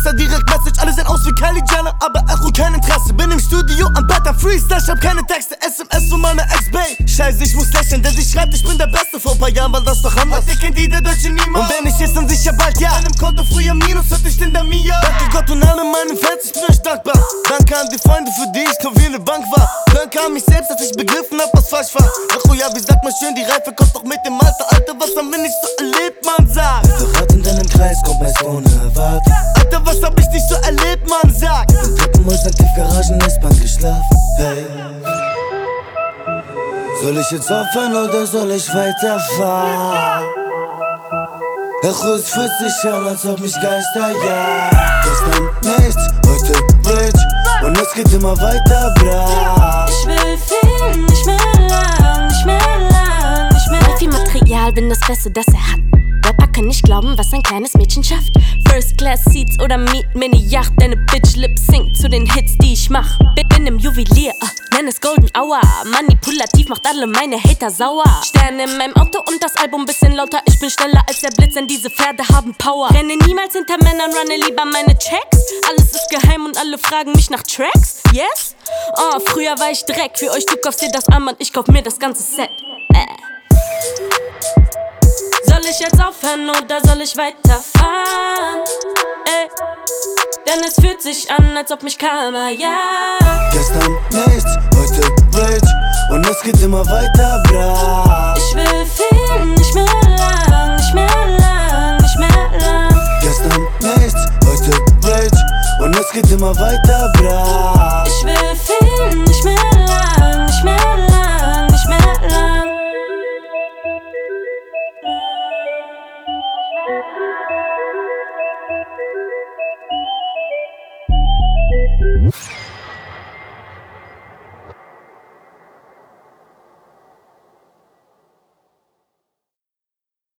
Insta direkt Message, alle sehen aus wie Kylie Jenner, aber Echo kein Interesse. Bin im Studio am Better Freestyle, schreib keine Texte, SMS von meiner Ex-Bae. Scheiße, ich muss lächeln, denn sie schreibt, ich bin der Beste. Vor paar Jahren war das doch anders. Heute kennt jeder Deutsche niemand. Und wenn ich ist, dann sicher bald, ja. Auf meinem Konto früher Minus, heute ich in der Mia. Danke Gott und allen meinen Fans, ich bin euch dankbar. Danke an die Freunde, für die ich kaum wie eine Bank war. Danke an mich selbst, dass ich begriffen hab, was falsch war. Echo, ja, wie sagt man schön, die Reife kommt doch mit dem Alter. Alter, was haben wir nicht so erlebt, man sagt. Rat in deinem Kreis kommt meist ohne Erwartung. Alter, was hab ich nicht so erlebt, man sagt. Im Treppenhaus aktiv, Garagen, S-Bahn geschlafen. Hey. Soll ich jetzt aufhören oder soll ich weiterfahren? Echo, es fühlt sich an, als ob mich Geister jagen. Gestern nichts, heute rich und es geht immer weiter, bra. Ich will viel, nicht mehr lang, nicht mehr lang, nicht mehr. Viel Material, bin das Beste, das er hat. Rapper kann nicht glauben, was ein kleines Mädchen schafft. First Class Seats oder Meet Mini Yacht. Deine Bitch Lip singt zu den Hits, die ich mach. Bin im Juwelier, nenn es Golden Hour. Manipulativ macht alle meine Hater sauer. Sterne in meinem Auto und das Album bisschen lauter. Ich bin schneller als der Blitz, denn diese Pferde haben Power. Renne niemals hinter Männern, runne lieber meine Checks. Alles ist geheim und alle fragen mich nach Tracks. Yes? Oh, früher war ich Dreck. Für euch, du kaufst dir das Armband, ich kauf mir das ganze Set. Soll ich jetzt aufhören oder soll ich weiterfahren? Ey, denn es fühlt sich an, als ob mich Karma jagt. Gestern nichts, heute rich und es geht immer weiter, bra. Ich will viel, nicht mehr lang, nicht mehr lang, nicht mehr lang. Gestern nichts, heute rich und es geht immer weiter, bra. Ich will viel, nicht mehr lang, nicht mehr lang, nicht mehr lang. Yeah.